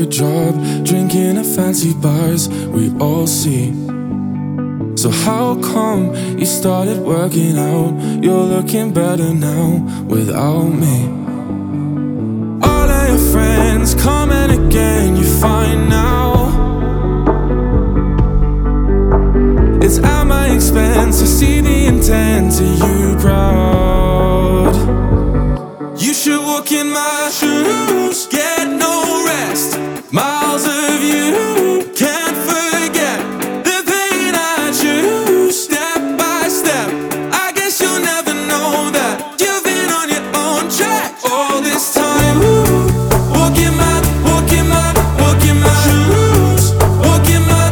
your job, drinking at fancy bars we all see. So how come you started working out? You're looking better now without me. All of your friends coming again, you find now it's at my expense. I see the intent to you proud. You should walk in my shoes, get no rest. Miles of you, can't forget the pain I choose. Step by step, I guess you'll never know that you've been on your own track all this time. Walk in my shoes. Walk in my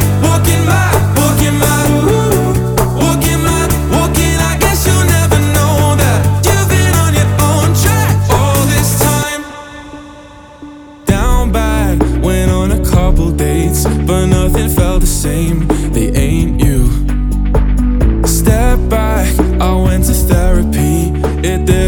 I guess you'll never know that you've been on your own track all this time. Down bad, went on a couple dates, but nothing felt the same, they ain't you. Step back, I went to therapy, it did